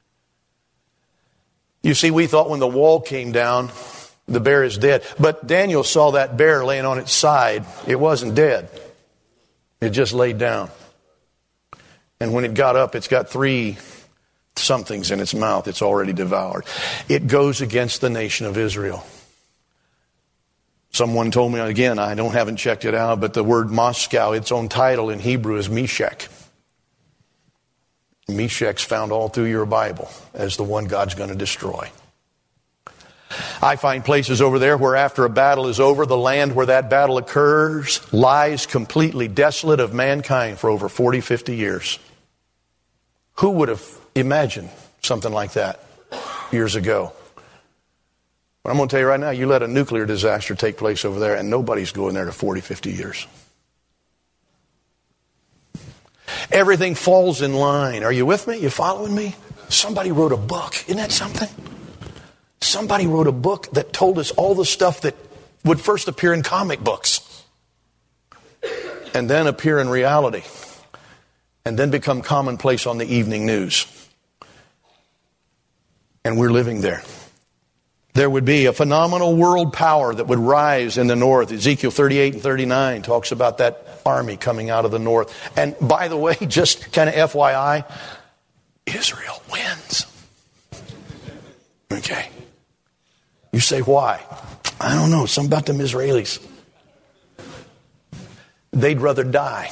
You see, we thought when the wall came down, the bear is dead. But Daniel saw that bear laying on its side. It wasn't dead. It just laid down. And when it got up, it's got three somethings in its mouth. It's already devoured. It goes against the nation of Israel. Someone told me, again, I don't haven't checked it out, but the word Moscow, its own title in Hebrew is Meshech. Meshach's found all through your Bible as the one God's going to destroy. I find places over there where after a battle is over, the land where that battle occurs lies completely desolate of mankind for over forty, fifty years. Who would have imagined something like that, years ago. But I'm going to tell you right now, you let a nuclear disaster take place over there and nobody's going there to forty, fifty years. Everything falls in line. Are you with me? You following me? Somebody wrote a book. Isn't that something? Somebody wrote a book that told us all the stuff that would first appear in comic books and then appear in reality and then become commonplace on the evening news. And we're living there. There would be a phenomenal world power that would rise in the north. Ezekiel thirty-eight and thirty-nine talks about that army coming out of the north. And by the way, just kind of F Y I, Israel wins. Okay. You say, why? I don't know. Something about them Israelis. They'd rather die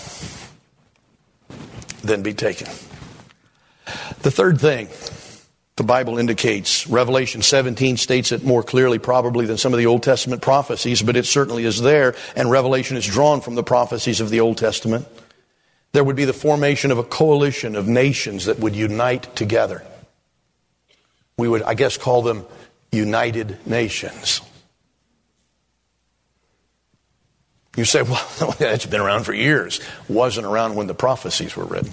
than be taken. The third thing the Bible indicates, Revelation seventeen states it more clearly probably than some of the Old Testament prophecies, but it certainly is there, and Revelation is drawn from the prophecies of the Old Testament. There would be the formation of a coalition of nations that would unite together. We would, I guess, call them United Nations. You say, well, that's been around for years. Wasn't around when the prophecies were written.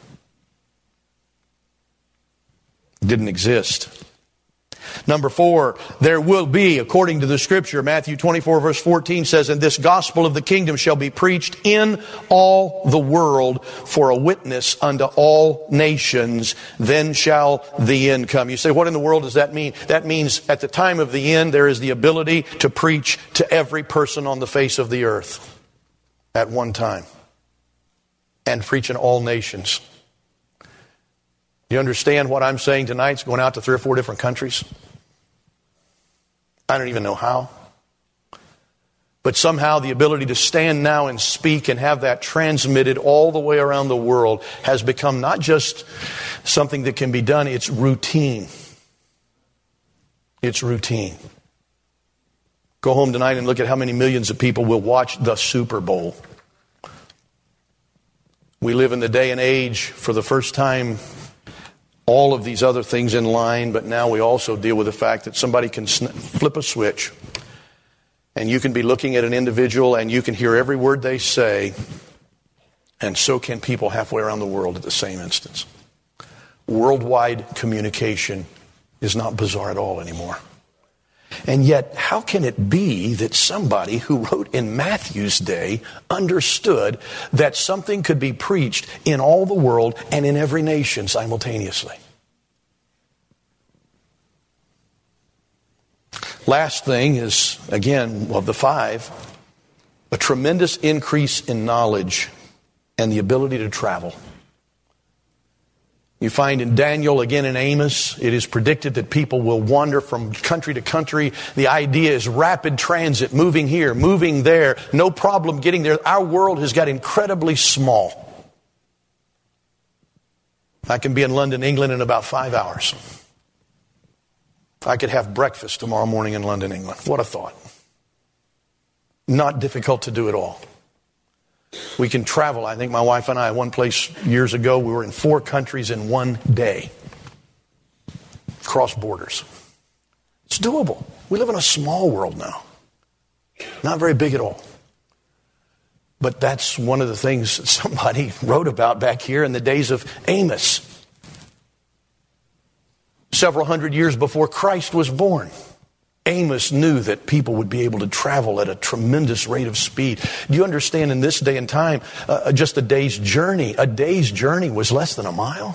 Didn't exist. Number four, there will be, according to the scripture, Matthew twenty-four verse fourteen says, and this gospel of the kingdom shall be preached in all the world for a witness unto all nations, then shall the end come. You say, what in the world does that mean? That means at the time of the end, there is the ability to preach to every person on the face of the earth at one time and preach in all nations. You understand what I'm saying tonight? It's going out to three or four different countries. I don't even know how. But somehow the ability to stand now and speak and have that transmitted all the way around the world has become not just something that can be done, it's routine. It's routine. Go home tonight and look at how many millions of people will watch the Super Bowl. We live in the day and age, for the first time, all of these other things in line, but now we also deal with the fact that somebody can sn- flip a switch and you can be looking at an individual and you can hear every word they say, and so can people halfway around the world at the same instance. Worldwide communication is not bizarre at all anymore. And yet, how can it be that somebody who wrote in Matthew's day understood that something could be preached in all the world and in every nation simultaneously? Last thing is, again, of the five, a tremendous increase in knowledge and the ability to travel. You find in Daniel, again in Amos, it is predicted that people will wander from country to country. The idea is rapid transit, moving here, moving there, no problem getting there. Our world has got incredibly small. I can be in London, England in about five hours. I could have breakfast tomorrow morning in London, England. What a thought. Not difficult to do at all. We can travel. I think my wife and I, one place years ago, we were in four countries in one day. Cross borders. It's doable. We live in a small world now. Not very big at all. But that's one of the things that somebody wrote about back here in the days of Amos. Several hundred years before Christ was born. Amos knew that people would be able to travel at a tremendous rate of speed. Do you understand in this day and time, uh, just a day's journey, a day's journey was less than a mile?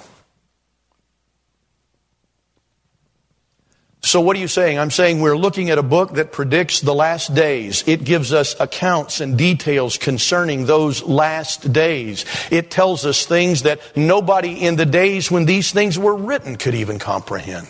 So what are you saying? I'm saying we're looking at a book that predicts the last days. It gives us accounts and details concerning those last days. It tells us things that nobody in the days when these things were written could even comprehend.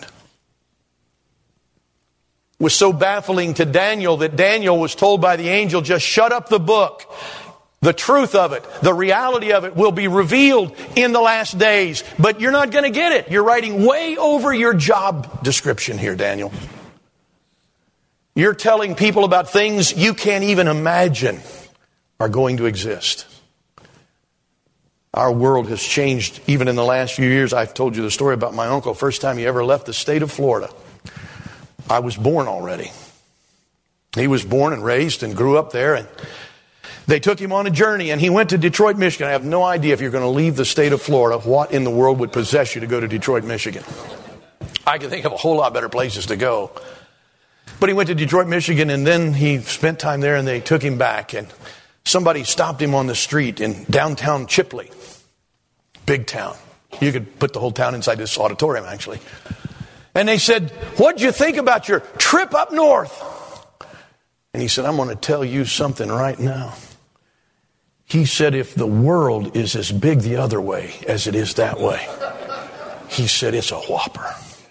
It was so baffling to Daniel that Daniel was told by the angel, just shut up the book. The truth of it, the reality of it will be revealed in the last days. But you're not going to get it. You're writing way over your job description here, Daniel. You're telling people about things you can't even imagine are going to exist. Our world has changed even in the last few years. I've told you the story about my uncle. First time he ever left the state of Florida. I was born already. He was born and raised and grew up there, and they took him on a journey, and he went to Detroit, Michigan. I have no idea if you're going to leave the state of Florida, what in the world would possess you to go to Detroit, Michigan. I can think of a whole lot better places to go. But he went to Detroit, Michigan, and then he spent time there, and they took him back, and somebody stopped him on the street in downtown Chipley. Big town. You could put the whole town inside this auditorium, actually. And they said, "What'd you think about your trip up north?" And he said, "I'm going to tell you something right now." He said, "If the world is as big the other way as it is that way," he said, "it's a whopper."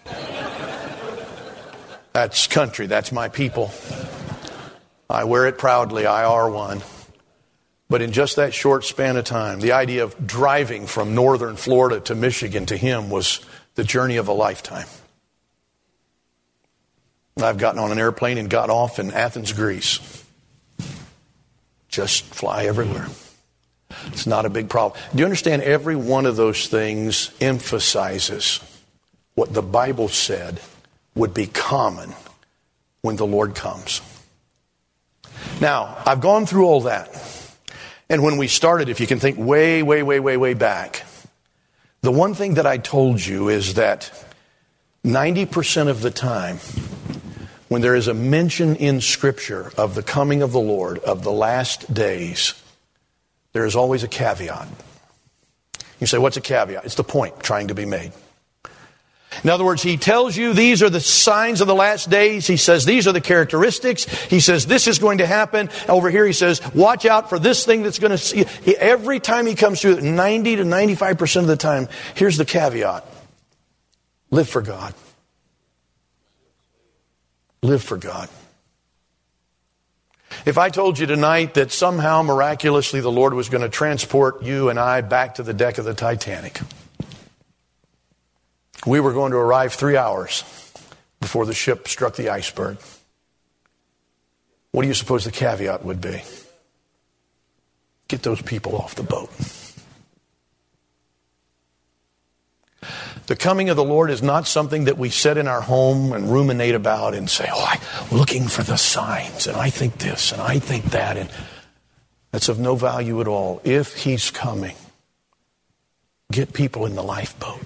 That's country. That's my people. I wear it proudly. I are one. But in just that short span of time, the idea of driving from northern Florida to Michigan to him was the journey of a lifetime. I've gotten on an airplane and got off in Athens, Greece. Just fly everywhere. It's not a big problem. Do you understand? Every one of those things emphasizes what the Bible said would be common when the Lord comes. Now, I've gone through all that. And when we started, if you can think way, way, way, way, way back, the one thing that I told you is that ninety percent of the time, when there is a mention in Scripture of the coming of the Lord, of the last days, there is always a caveat. You say, what's a caveat? It's the point trying to be made. In other words, he tells you these are the signs of the last days. He says these are the characteristics. He says this is going to happen. Over here he says, watch out for this thing that's going to see. Every time he comes through, ninety to ninety-five percent of the time, here's the caveat. Live for God. Live for God. If I told you tonight that somehow miraculously the Lord was going to transport you and I back to the deck of the Titanic, we were going to arrive three hours before the ship struck the iceberg, what do you suppose the caveat would be? Get those people off the boat. The coming of the Lord is not something that we sit in our home and ruminate about and say, oh, I'm looking for the signs, and I think this, and I think that, and that's of no value at all. If He's coming, get people in the lifeboat.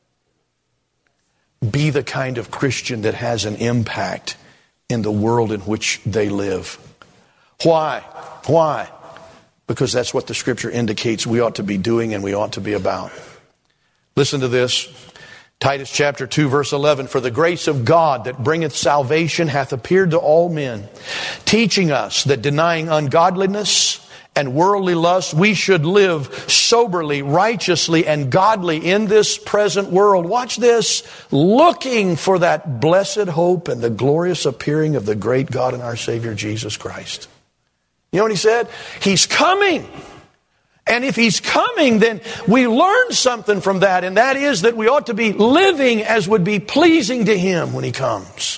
Be the kind of Christian that has an impact in the world in which they live. Why? Why? Because that's what the Scripture indicates we ought to be doing and we ought to be about. Listen to this. Titus chapter two, verse eleven. For the grace of God that bringeth salvation hath appeared to all men, teaching us that denying ungodliness and worldly lust, we should live soberly, righteously, and godly in this present world. Watch this. Looking for that blessed hope and the glorious appearing of the great God and our Savior Jesus Christ. You know what he said? He's coming. And if He's coming, then we learn something from that, and that is that we ought to be living as would be pleasing to Him when He comes.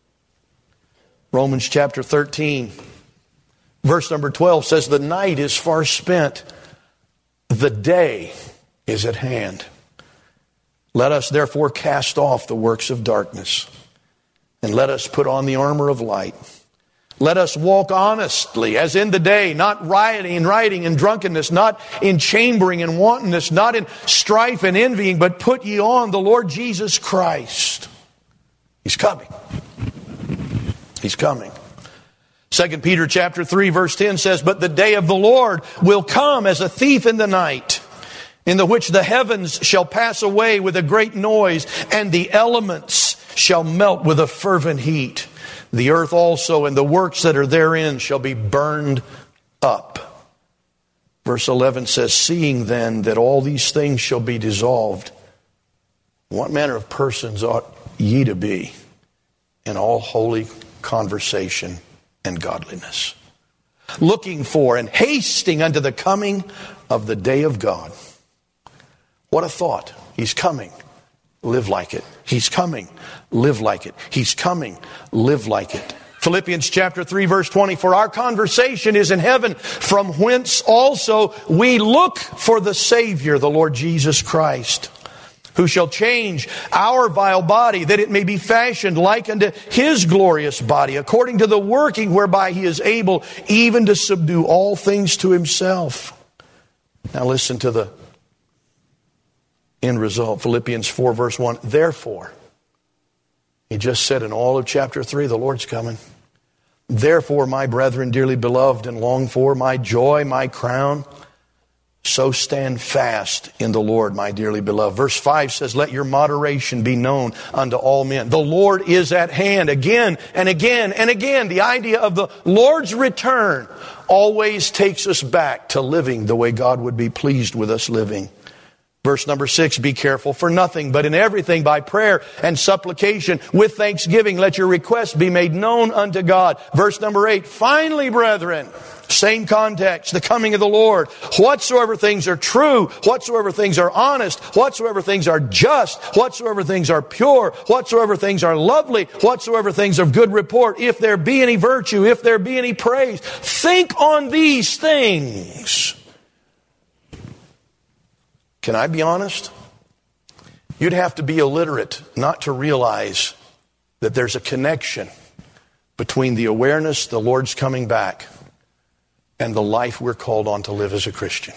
Romans chapter thirteen, verse number twelve says, the night is far spent, the day is at hand. Let us therefore cast off the works of darkness, and let us put on the armor of light. Let us walk honestly as in the day, not rioting and rioting and drunkenness, not in chambering and wantonness, not in strife and envying, but put ye on the Lord Jesus Christ. He's coming. He's coming. Second Peter chapter three, verse ten says, but the day of the Lord will come as a thief in the night, in the which the heavens shall pass away with a great noise, and the elements shall melt with a fervent heat. The earth also and the works that are therein shall be burned up. Verse eleven says, seeing then that all these things shall be dissolved, what manner of persons ought ye to be in all holy conversation and godliness, looking for and hasting unto the coming of the day of God. What a thought. He's coming. Live like it. He's coming. Live like it. He's coming. Live like it. Philippians chapter three, verse twenty, for our conversation is in heaven, from whence also we look for the Savior, the Lord Jesus Christ, who shall change our vile body, that it may be fashioned like unto His glorious body, according to the working whereby He is able even to subdue all things to Himself. Now listen to the end result. Philippians four, verse one, therefore, he just said in all of chapter three, the Lord's coming. Therefore, my brethren, dearly beloved and longed for, my joy, my crown, so stand fast in the Lord, my dearly beloved. Verse five says, let your moderation be known unto all men. The Lord is at hand. Again and again and again, the idea of the Lord's return always takes us back to living the way God would be pleased with us living. Verse number six, be careful for nothing, but in everything by prayer and supplication with thanksgiving, let your requests be made known unto God. Verse number eight, finally, brethren, same context, the coming of the Lord. Whatsoever things are true, whatsoever things are honest, whatsoever things are just, whatsoever things are pure, whatsoever things are lovely, whatsoever things of good report, if there be any virtue, if there be any praise, think on these things. Can I be honest? You'd have to be illiterate not to realize that there's a connection between the awareness the Lord's coming back and the life we're called on to live as a Christian.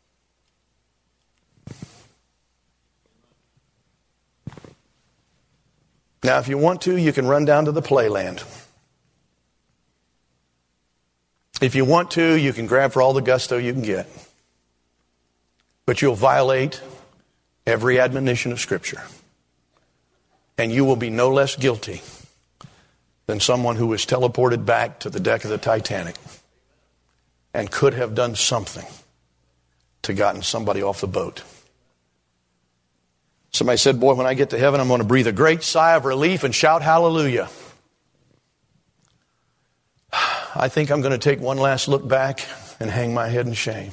Now, if you want to, you can run down to the playland. If you want to, you can grab for all the gusto you can get. But you'll violate every admonition of Scripture. And you will be no less guilty than someone who was teleported back to the deck of the Titanic and could have done something to gotten somebody off the boat. Somebody said, boy, when I get to heaven, I'm going to breathe a great sigh of relief and shout hallelujah. I think I'm going to take one last look back and hang my head in shame.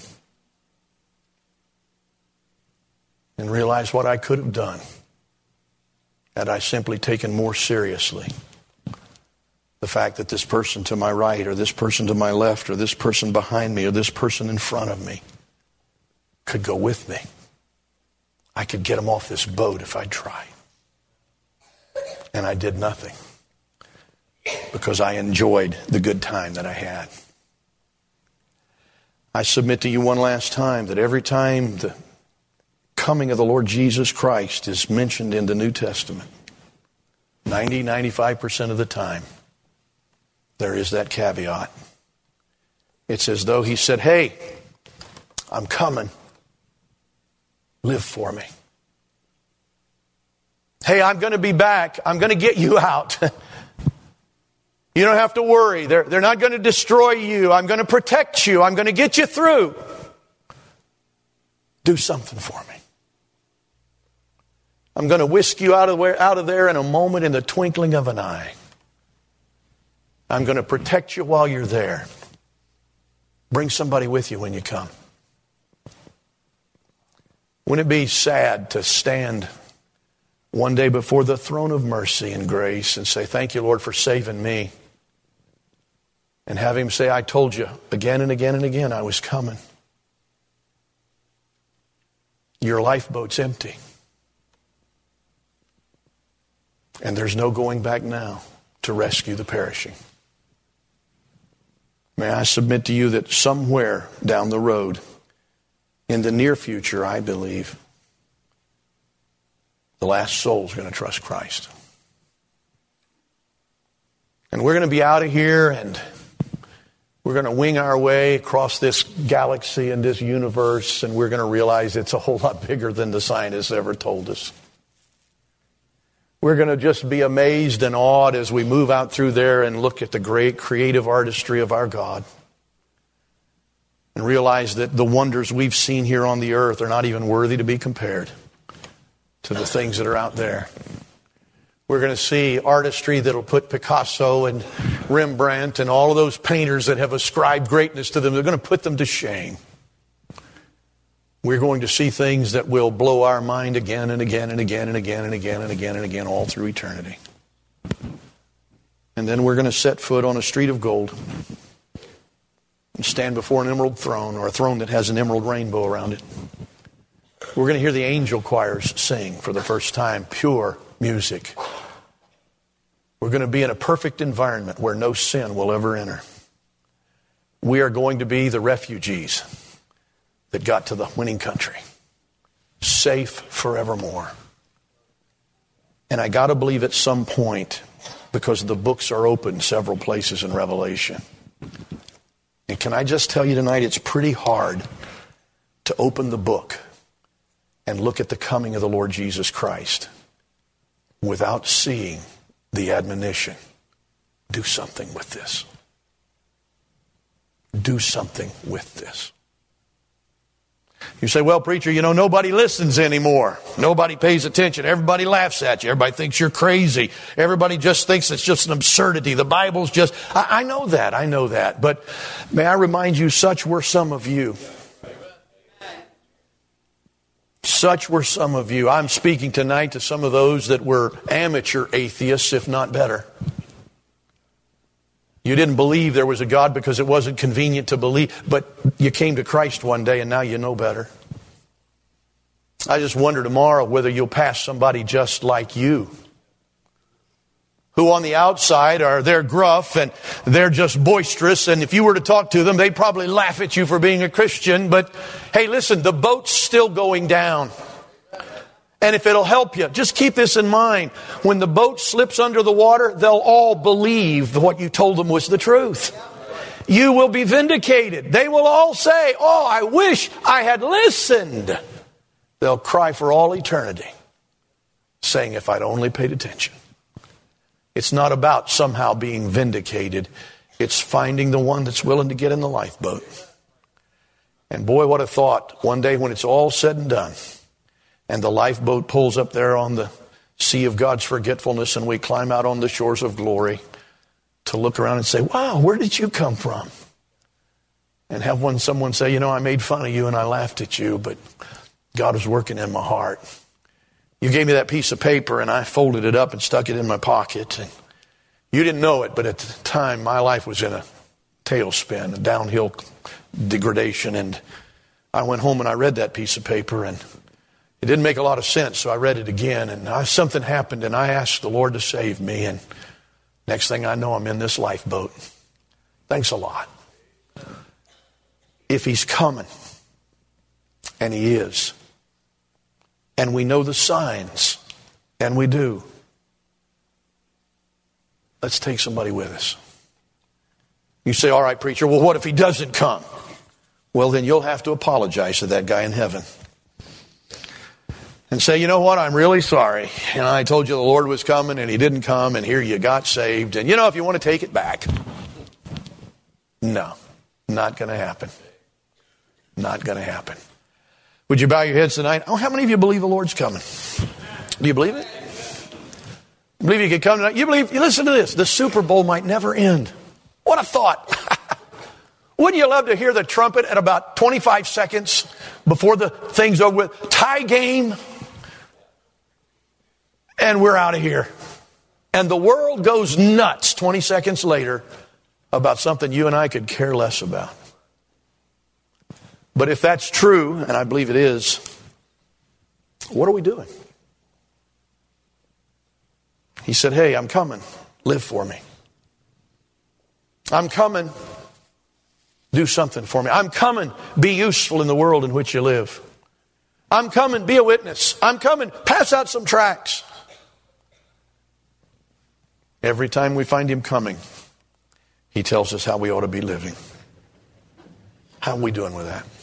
And realize what I could have done had I simply taken more seriously the fact that this person to my right or this person to my left or this person behind me or this person in front of me could go with me. I could get them off this boat if I'd try. And I did nothing because I enjoyed the good time that I had. I submit to you one last time that every time the coming of the Lord Jesus Christ is mentioned in the New Testament, ninety, ninety-five percent of the time, there is that caveat. It's as though He said, hey, I'm coming. Live for me. Hey, I'm going to be back. I'm going to get you out. You don't have to worry. They're, they're not going to destroy you. I'm going to protect you. I'm going to get you through. Do something for me. I'm going to whisk you out of, where, out of there in a moment, in the twinkling of an eye. I'm going to protect you while you're there. Bring somebody with you when you come. Wouldn't it be sad to stand one day before the throne of mercy and grace and say, thank you, Lord, for saving me. And have Him say, I told you again and again and again I was coming. Your lifeboat's empty. And there's no going back now to rescue the perishing. May I submit to you that somewhere down the road, in the near future, I believe, the last soul is going to trust Christ. And we're going to be out of here and we're going to wing our way across this galaxy and this universe, and we're going to realize it's a whole lot bigger than the scientists ever told us. We're going to just be amazed and awed as we move out through there and look at the great creative artistry of our God. And realize that the wonders we've seen here on the earth are not even worthy to be compared to the things that are out there. We're going to see artistry that'll put Picasso and Rembrandt and all of those painters that have ascribed greatness to them, they're going to put them to shame. We're going to see things that will blow our mind again and again and again and again and again and again and again all through eternity. And then we're going to set foot on a street of gold and stand before an emerald throne, or a throne that has an emerald rainbow around it. We're going to hear the angel choirs sing for the first time, pure music. We're going to be in a perfect environment where no sin will ever enter. We are going to be the refugees that got to the winning country, safe forevermore. And I got to believe at some point, because the books are open several places in Revelation. And can I just tell you tonight, it's pretty hard to open the book and look at the coming of the Lord Jesus Christ without seeing the admonition. Do something with this. Do something with this. You say, well, preacher, you know, nobody listens anymore. Nobody pays attention. Everybody laughs at you. Everybody thinks you're crazy. Everybody just thinks it's just an absurdity. The Bible's just... I, I know that. I know that. But may I remind you, such were some of you. Such were some of you. I'm speaking tonight to some of those that were amateur atheists, if not better. You didn't believe there was a God because it wasn't convenient to believe, but you came to Christ one day and now you know better. I just wonder tomorrow whether you'll pass somebody just like you, who on the outside are, they're gruff and they're just boisterous, and if you were to talk to them, they'd probably laugh at you for being a Christian, but hey, listen, the boat's still going down. And if it'll help you, just keep this in mind. When the boat slips under the water, they'll all believe what you told them was the truth. You will be vindicated. They will all say, oh, I wish I had listened. They'll cry for all eternity, saying, if I'd only paid attention. It's not about somehow being vindicated. It's finding the one that's willing to get in the lifeboat. And boy, what a thought. One day when it's all said and done, and the lifeboat pulls up there on the sea of God's forgetfulness, and we climb out on the shores of glory to look around and say, wow, where did you come from? And have one someone say, you know, I made fun of you and I laughed at you, but God was working in my heart. You gave me that piece of paper and I folded it up and stuck it in my pocket. And you didn't know it, but at the time my life was in a tailspin, a downhill degradation. And I went home and I read that piece of paper, and it didn't make a lot of sense, so I read it again, and I, something happened, and I asked the Lord to save me, and next thing I know, I'm in this lifeboat. Thanks a lot. If He's coming, and He is, and we know the signs, and we do, let's take somebody with us. You say, all right, preacher, well, what if He doesn't come? Well, then you'll have to apologize to that guy in heaven. And say, you know what, I'm really sorry. And I told you the Lord was coming and He didn't come, and here you got saved. And you know, if you want to take it back. No, not going to happen. Not going to happen. Would you bow your heads tonight? Oh, how many of you believe the Lord's coming? Do you believe it? You believe He could come tonight? You believe, you listen to this, the Super Bowl might never end. What a thought. Wouldn't you love to hear the trumpet at about twenty-five seconds before the thing's over with? Tie game. And we're out of here. And the world goes nuts twenty seconds later about something you and I could care less about. But if that's true, and I believe it is, what are we doing? He said, hey, I'm coming. Live for me. I'm coming. Do something for me. I'm coming. Be useful in the world in which you live. I'm coming. Be a witness. I'm coming. Pass out some tracts. Every time we find Him coming, He tells us how we ought to be living. How are we doing with that?